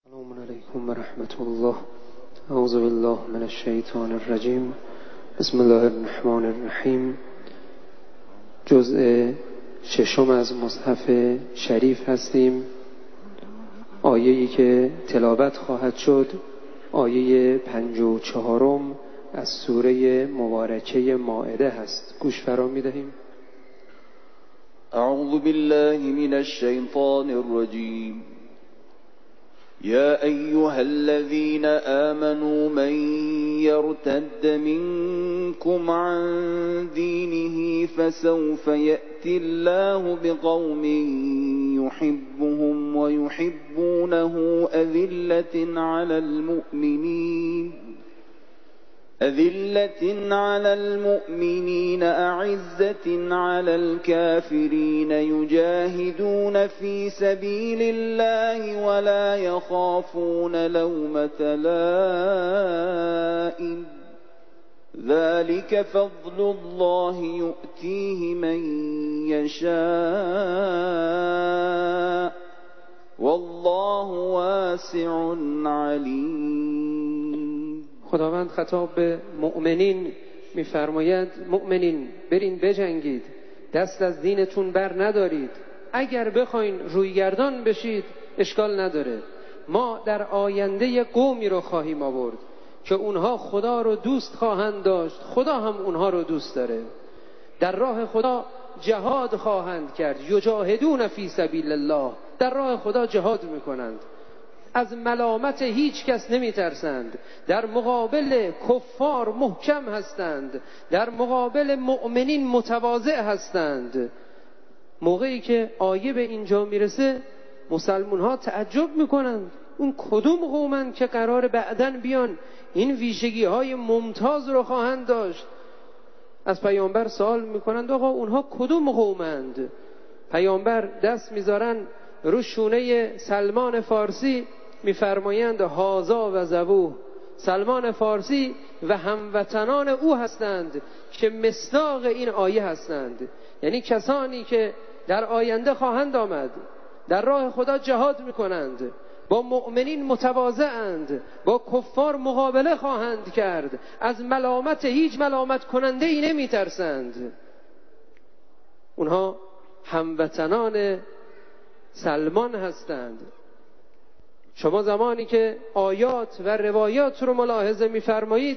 السلام علیکم و رحمت الله. اعوذ بالله من الشیطان الرجیم. بسم الله الرحمن الرحیم. جزء ششم از مصحف شریف هستیم. آیه‌ای که تلاوت خواهد شد آیه 54 از سوره مبارکه مائده هست. گوش فرا می‌دهیم. اعوذ بالله من الشیطان الرجیم. يا أيها الذين آمنوا من يرتد منكم عن دينه فسوف يأتي الله بقوم يحبهم ويحبونه أذلة على المؤمنين أعزة على الكافرين يجاهدون في سبيل الله ولا يخافون لومة لائم ذلك فضل الله يؤتيه من يشاء والله واسع عليم. خداوند خطاب به مؤمنین می‌فرماید مؤمنین برین بجنگید، دست از دینتون بر ندارید. اگر بخواین رویگردان بشید اشکال نداره. ما در آینده قومی رو خواهیم آورد که اونها خدا رو دوست خواهند داشت، خدا هم اونها رو دوست داره. در راه خدا جهاد خواهند کرد. یجاهدون فی سبیل الله، در راه خدا جهاد میکنند. از ملامت هیچ کس نمی ترسند. در مقابل کفار محکم هستند، در مقابل مؤمنین متواضع هستند. موقعی که آیه به اینجا میرسه مسلمان ها تعجب میکنند. اون کدوم قومند که قرار بعدن بیان این ویژگی های ممتاز رو خواهند داشت؟ از پیامبر سوال میکنند آقا اونها کدوم قومند؟ پیامبر دست میذارن رو شونه سلمان فارسی، میفرمایند هازا و زبوه. سلمان فارسی و هموطنان او هستند که مصداق این آیه هستند. یعنی کسانی که در آینده خواهند آمد، در راه خدا جهاد میکنند، با مؤمنین متواضعند، با کفار مقابله خواهند کرد، از ملامت هیچ ملامت کننده ای نمی ترسند. اونها هموطنان سلمان هستند. شما زمانی که آیات و روایات رو ملاحظه می‌فرمایید،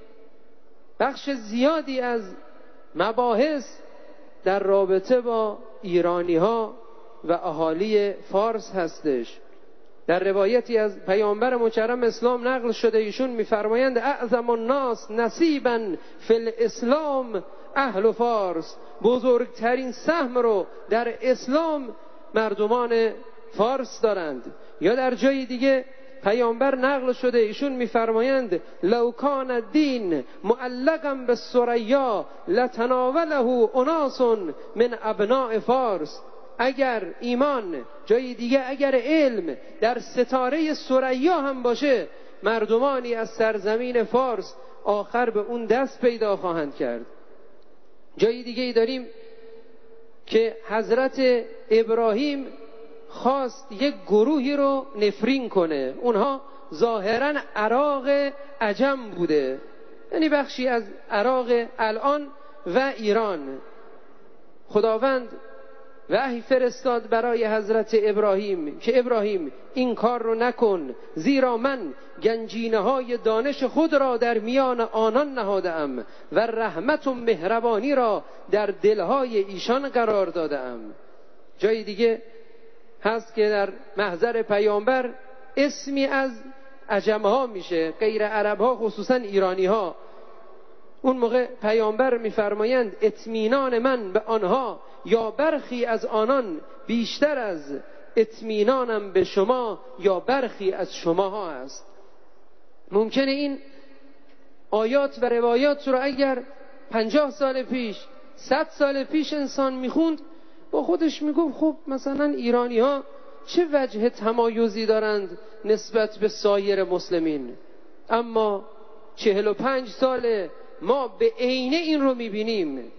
بخش زیادی از مباحث در رابطه با ایرانی‌ها و اهالی فارس هستش. در روایتی از پیامبر مکرم اسلام نقل شده، ایشون می‌فرمایند اعظم الناس نصیبا فی الاسلام اهل فارس. بزرگترین سهم رو در اسلام مردمان فارس دارند. یا در جای دیگه پیامبر نقل شده، ایشون میفرمایند لو کان الدین معلقا بالثریا لتناوله اناس من ابناء فارس. اگر ایمان، جای دیگه اگر علم در ستاره ثریا هم باشه، مردمانی از سرزمین فارس آخر به اون دست پیدا خواهند کرد. جای دیگه داریم که حضرت ابراهیم خواست یک گروهی رو نفرین کنه. اونها ظاهرا عراق عجم بوده، یعنی بخشی از عراق الان و ایران. خداوند وحی فرستاد برای حضرت ابراهیم که ابراهیم این کار رو نکن، زیرا من گنجینه های دانش خود را در میان آنان نهادم و رحمت و مهربانی را در دلهای ایشان قرار دادم. جای دیگه هست که در محضر پیامبر اسمی از عجم‌ها میشه، غیر عرب‌ها، خصوصا ایرانی‌ها. اون موقع پیامبر میفرمایند اطمینان من به آنها یا برخی از آنان بیشتر از اطمینانم به شما یا برخی از شماها است. ممکنه این آیات و روایات رو اگر 50 سال پیش، 100 سال پیش انسان میخوند، با خودش میگفت خب مثلا ایرانی ها چه وجه تمایزی دارند نسبت به سایر مسلمین. اما 45 سال ما به عینه این رو میبینیم.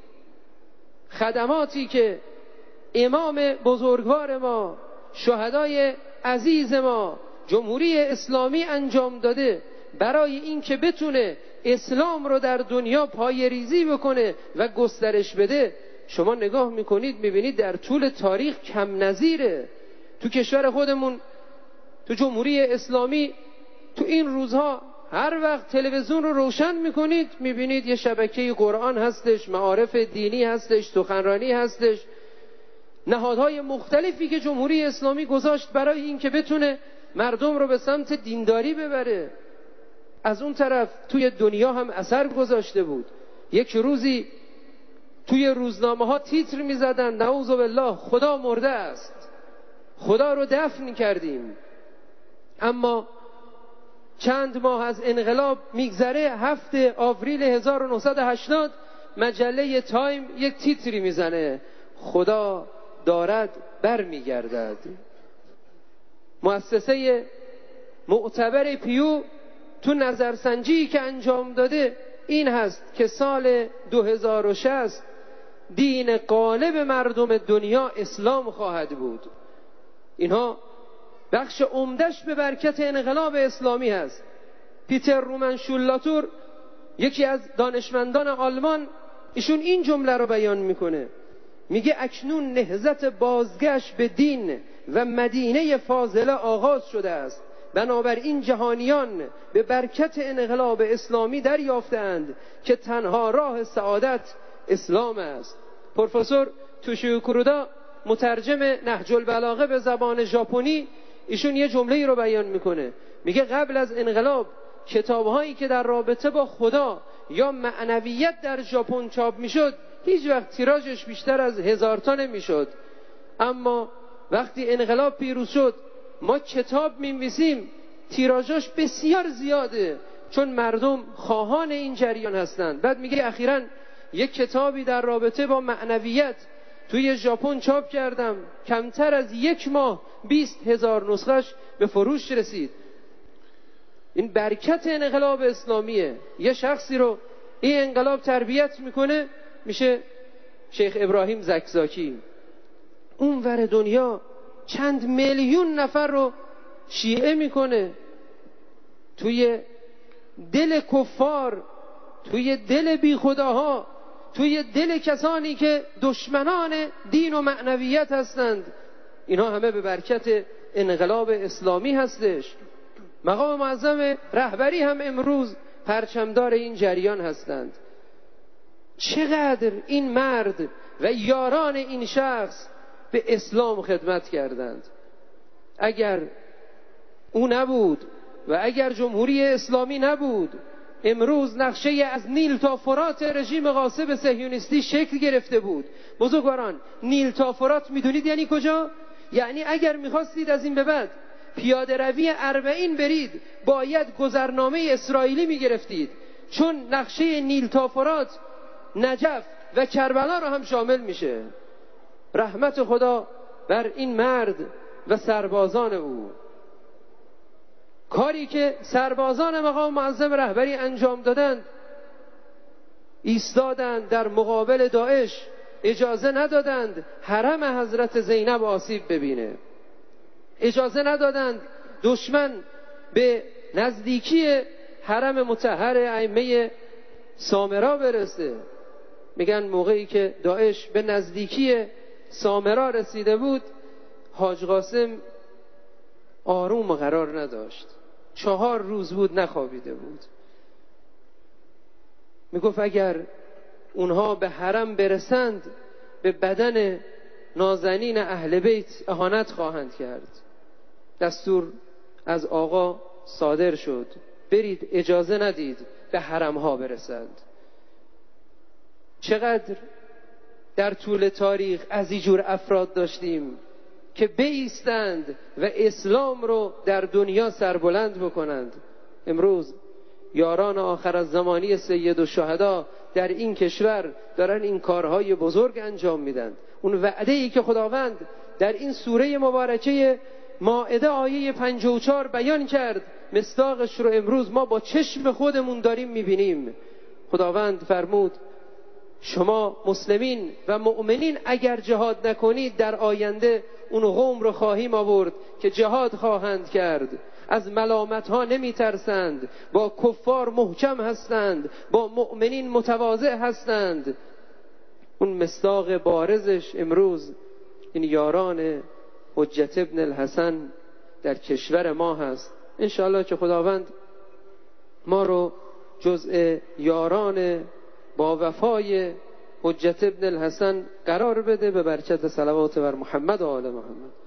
خدماتی که امام بزرگوار ما، شهدای عزیز ما جمهوری اسلامی انجام داده برای این که بتونه اسلام رو در دنیا پایه‌ریزی بکنه و گسترش بده، شما نگاه میکنید میبینید در طول تاریخ کم نظیره. تو کشور خودمون تو جمهوری اسلامی تو این روزها هر وقت تلویزیون رو روشن میکنید میبینید یه شبکه قرآن هستش، معارف دینی هستش، سخنرانی هستش، نهادهای مختلفی که جمهوری اسلامی گذاشت برای این که بتونه مردم رو به سمت دینداری ببره. از اون طرف توی دنیا هم اثر گذاشته بود. یک روزی توی روزنامه ها تیتر می زدن نعوذ بالله خدا مرده است، خدا رو دفن کردیم. اما چند ماه از انقلاب میگذره، 7 آوریل 1980 مجله تایم یک تیتری میزنه خدا دارد برمیگردد. مؤسسه معتبر پیو تو نظرسنجی که انجام داده این هست که سال 2060 دین غالب مردم دنیا اسلام خواهد بود. اینها بخش عمدش به برکت انقلاب اسلامی هست. پیتر رومن شولاتور یکی از دانشمندان آلمان ایشون این جمله رو بیان میکنه، میگه اکنون نهضت بازگشت به دین و مدینه فاضله آغاز شده است، بنابراین جهانیان به برکت انقلاب اسلامی دریافتند که تنها راه سعادت اسلام است. پروفسور توشیو کورودا مترجم نهج البلاغه به زبان ژاپنی ایشون یه جمله‌ای رو بیان میکنه، میگه قبل از انقلاب کتاب‌هایی که در رابطه با خدا یا معنویت در ژاپن چاپ میشد هیچ وقت تیراژش بیشتر از 1000 تا نمیشد. اما وقتی انقلاب پیروز شد ما کتاب می‌نویسیم تیراژش بسیار زیاده، چون مردم خواهان این جریان هستند. بعد میگه اخیراً یک کتابی در رابطه با معنویت توی ژاپن چاپ کردم، کمتر از 1 ماه 20,000 نسخش به فروش رسید. این برکت انقلاب اسلامیه. یه شخصی رو این انقلاب تربیت میکنه میشه شیخ ابراهیم زکزاکی. اونور دنیا چند میلیون نفر رو شیعه میکنه. توی دل کفار، توی دل بی خداها، توی دل کسانی که دشمنان دین و معنویت هستند، اینا همه به برکت انقلاب اسلامی هستش. مقام معظم رهبری هم امروز پرچمدار این جریان هستند. چقدر این مرد و یاران این شخص به اسلام خدمت کردند. اگر او نبود و اگر جمهوری اسلامی نبود، امروز نقشه از نیل تا فرات رژیم غاصب صهیونیستی شکل گرفته بود. بزرگواران، نیل تا فرات میدونید یعنی کجا؟ یعنی اگر میخواستید از این به بعد پیاده روی 40 برید باید گذرنامه اسرائیلی میگرفتید، چون نقشه نیل تا فرات نجف و کربلا رو هم شامل میشه. رحمت خدا بر این مرد و سربازان او. کاری که سربازان مقام معظم رهبری انجام دادند، ایستادند در مقابل داعش، اجازه ندادند حرم حضرت زینب آسیب ببینه، اجازه ندادند دشمن به نزدیکی حرم مطهر ائمه سامرا برسه. میگن موقعی که داعش به نزدیکی سامرا رسیده بود، حاج قاسم آروم قرار نداشت، 4 روز بود نخوابیده بود. میگفت اگر اونها به حرم برسند به بدن نازنین اهل بیت اهانت خواهند کرد. دستور از آقا صادر شد برید، اجازه ندید به حرم ها برسند. چقدر در طول تاریخ از این جور افراد داشتیم که بایستند و اسلام رو در دنیا سربلند بکنند. امروز یاران آخر از زمانی سید الشهدا در این کشور دارن این کارهای بزرگ انجام میدن. اون وعده‌ای که خداوند در این سوره مبارکه مائده آیه 54 بیان کرد، مصداقش رو امروز ما با چشم خودمون داریم میبینیم. خداوند فرمود شما مسلمین و مؤمنین اگر جهاد نکنید در آینده اون قوم رو خواهیم آورد که جهاد خواهند کرد. از ملامت ها نمی ترسند، با کفار محکم هستند، با مؤمنین متواضع هستند. اون مصداق بارزش امروز این یاران حجت ابن الحسن در کشور ما هست. انشاءالله که خداوند ما رو جزء یاران با وفای حجت ابن الحسن قرار بده، به برکت صلوات بر محمد و آل محمد.